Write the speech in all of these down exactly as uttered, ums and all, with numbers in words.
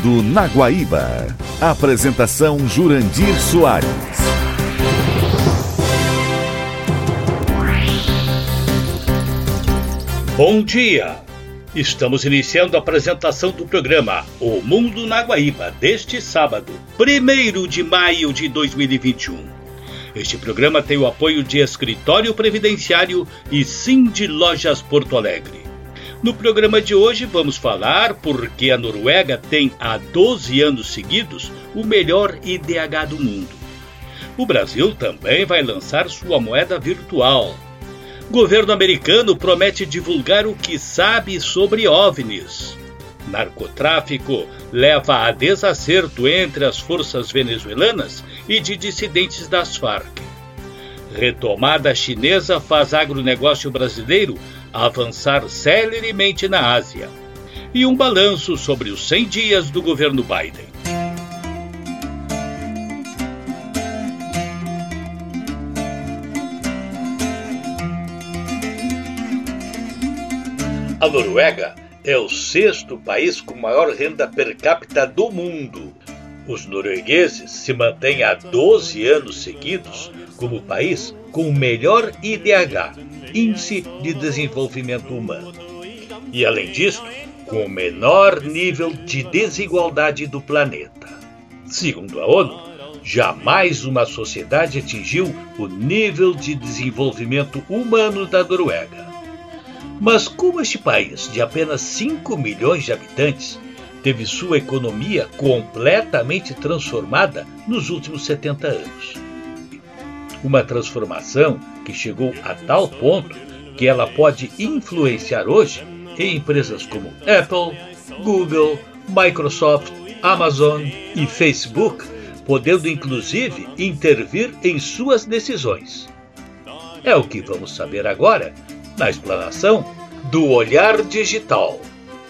Mundo na Guaíba. Apresentação Jurandir Soares. Bom dia! Estamos iniciando a apresentação do programa O Mundo na Guaíba deste sábado, primeiro de maio de dois mil e vinte e um. Este programa tem o apoio de Escritório Previdenciário e Sind Lojas Porto Alegre. No programa de hoje vamos falar por que a Noruega tem há doze anos seguidos o melhor I D H do mundo. O Brasil também vai lançar sua moeda virtual. Governo americano promete divulgar o que sabe sobre OVNIs. Narcotráfico leva a desacerto entre as forças venezuelanas e de dissidentes das Farc. Retomada chinesa faz agronegócio brasileiro avançar celeremente na Ásia. E um balanço sobre os cem dias do governo Biden. A Noruega é o sexto país com maior renda per capita do mundo. Os noruegueses se mantêm há doze anos seguidos como o país com o melhor I D H, Índice de Desenvolvimento Humano. E, além disso, com o menor nível de desigualdade do planeta. Segundo a ONU, jamais uma sociedade atingiu o nível de desenvolvimento humano da Noruega. Mas como este país, de apenas cinco milhões de habitantes, teve sua economia completamente transformada nos últimos setenta anos? Uma transformação que chegou a tal ponto que ela pode influenciar hoje em empresas como Apple, Google, Microsoft, Amazon e Facebook, podendo inclusive intervir em suas decisões. É o que vamos saber agora na explanação do Olhar Digital.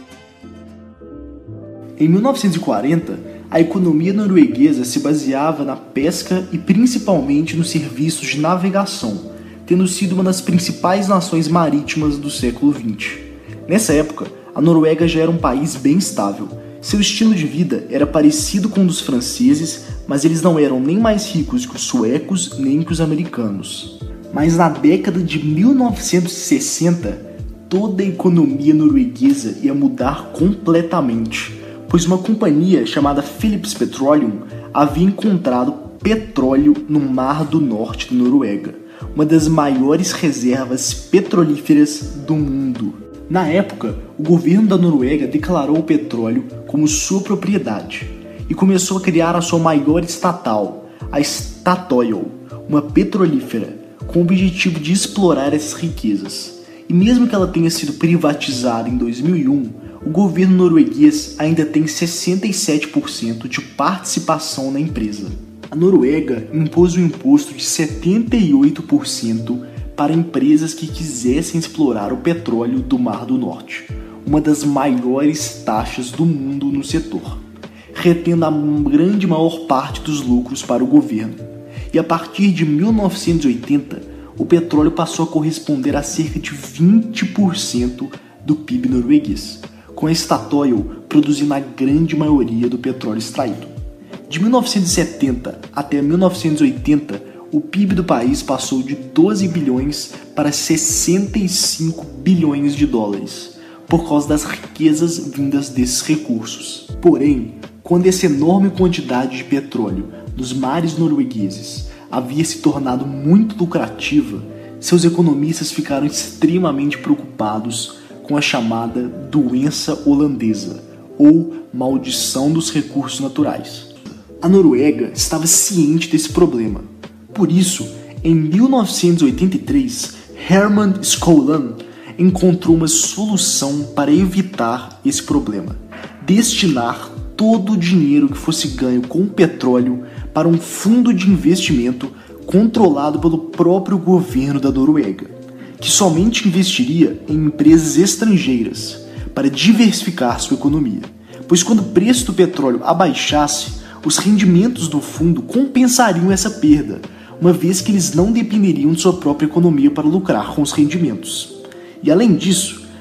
Em mil novecentos e quarenta, a economia norueguesa se baseava na pesca e principalmente nos serviços de navegação, tendo sido uma das principais nações marítimas do século vinte. Nessa época, a Noruega já era um país bem estável. Seu estilo de vida era parecido com o dos franceses, mas eles não eram nem mais ricos que os suecos nem que os americanos. Mas na década de mil novecentos e sessenta, toda a economia norueguesa ia mudar completamente, pois uma companhia chamada Phillips Petroleum havia encontrado petróleo no Mar do Norte da Noruega, uma das maiores reservas petrolíferas do mundo. Na época, o governo da Noruega declarou o petróleo como sua propriedade e começou a criar a sua maior estatal, a Statoil, uma petrolífera, com o objetivo de explorar essas riquezas. E mesmo que ela tenha sido privatizada em dois mil e um, o governo norueguês ainda tem sessenta e sete por cento de participação na empresa. A Noruega impôs um imposto de setenta e oito por cento para empresas que quisessem explorar o petróleo do Mar do Norte, uma das maiores taxas do mundo no setor, retendo a grande maior parte dos lucros para o governo. E a partir de mil novecentos e oitenta, o petróleo passou a corresponder a cerca de vinte por cento do P I B norueguês, com a Statoil produzindo a grande maioria do petróleo extraído. De mil novecentos e setenta até mil novecentos e oitenta, o P I B do país passou de doze bilhões para sessenta e cinco bilhões de dólares, por causa das riquezas vindas desses recursos. Porém, quando essa enorme quantidade de petróleo dos mares noruegueses havia se tornado muito lucrativa, seus economistas ficaram extremamente preocupados com a chamada doença holandesa, ou maldição dos recursos naturais. A Noruega estava ciente desse problema. Por isso, em mil novecentos e oitenta e três, Herman Skaaland encontrou uma solução para evitar esse problema: destinar todo o dinheiro que fosse ganho com o petróleo para um fundo de investimento controlado pelo próprio governo da Noruega, que somente investiria em empresas estrangeiras para diversificar sua economia, pois quando o preço do petróleo abaixasse, os rendimentos do fundo compensariam essa perda, uma vez que eles não dependeriam de sua própria economia para lucrar com os rendimentos. E além disso,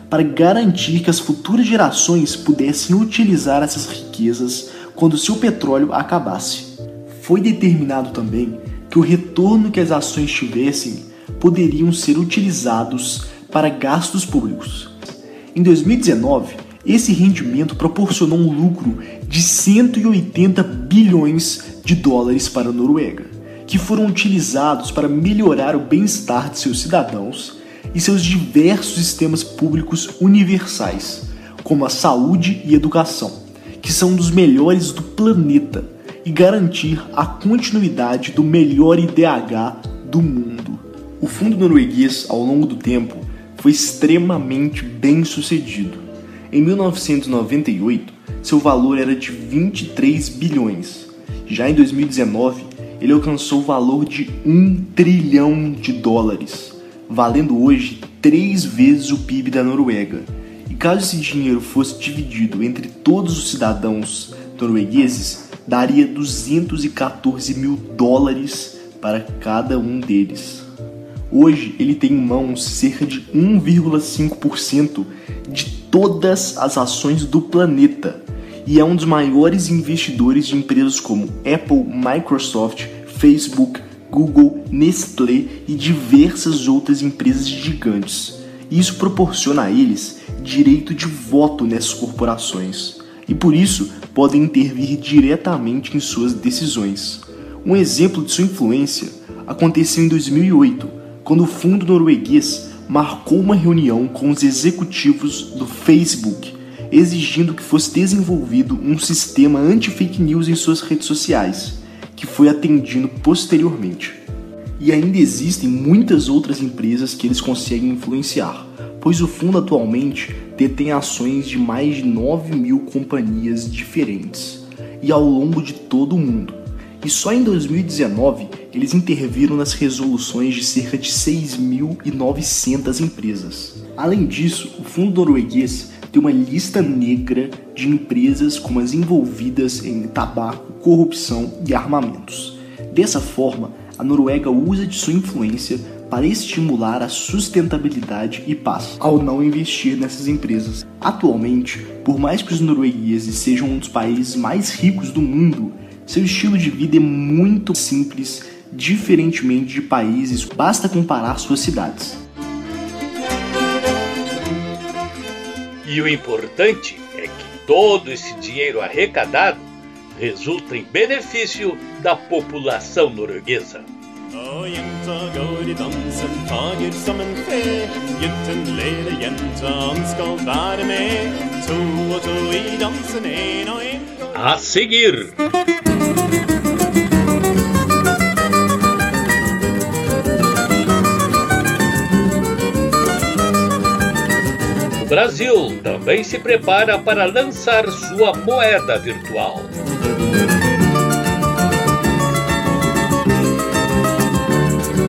para garantir que as futuras gerações pudessem utilizar essas riquezas quando seu petróleo acabasse. Foi determinado também que o retorno que as ações tivessem poderiam ser utilizados para gastos públicos. Em dois mil e dezenove, esse rendimento proporcionou um lucro de cento e oitenta bilhões de dólares para a Noruega, que foram utilizados para melhorar o bem-estar de seus cidadãos e seus diversos sistemas públicos universais, como a saúde e educação, que são dos melhores do planeta, e garantir a continuidade do melhor I D H do mundo. O fundo norueguês, ao longo do tempo, foi extremamente bem sucedido. Em mil novecentos e noventa e oito, seu valor era de vinte e três bilhões. Já em dois mil e dezenove, ele alcançou o valor de um trilhão de dólares, valendo hoje três vezes o P I B da Noruega. E caso esse dinheiro fosse dividido entre todos os cidadãos noruegueses, daria duzentos e quatorze mil dólares para cada um deles. Hoje ele tem em mãos cerca de um vírgula cinco por cento de todas as ações do planeta e é um dos maiores investidores de empresas como Apple, Microsoft, Facebook, Google, Nestlé e diversas outras empresas gigantes. Isso proporciona a eles direito de voto nessas corporações e por isso podem intervir diretamente em suas decisões. Um exemplo de sua influência aconteceu em dois mil e oito, quando o fundo norueguês marcou uma reunião com os executivos do Facebook, exigindo que fosse desenvolvido um sistema anti-fake news em suas redes sociais, que foi atendido posteriormente. E ainda existem muitas outras empresas que eles conseguem influenciar, pois o fundo atualmente detém ações de mais de nove mil companhias diferentes, e ao longo de todo o mundo. E só em dois mil e dezenove eles interviram nas resoluções de cerca de seis mil e novecentas empresas. Além disso, o fundo norueguês tem uma lista negra de empresas como as envolvidas em tabaco, corrupção e armamentos. Dessa forma, a Noruega usa de sua influência para estimular a sustentabilidade e paz, ao não investir nessas empresas. Atualmente, por mais que os noruegueses sejam um dos países mais ricos do mundo, seu estilo de vida é muito simples, diferentemente de países, basta comparar suas cidades. E o importante é que todo esse dinheiro arrecadado resulta em benefício da população norueguesa. A seguir, o Brasil também se prepara para lançar sua moeda virtual.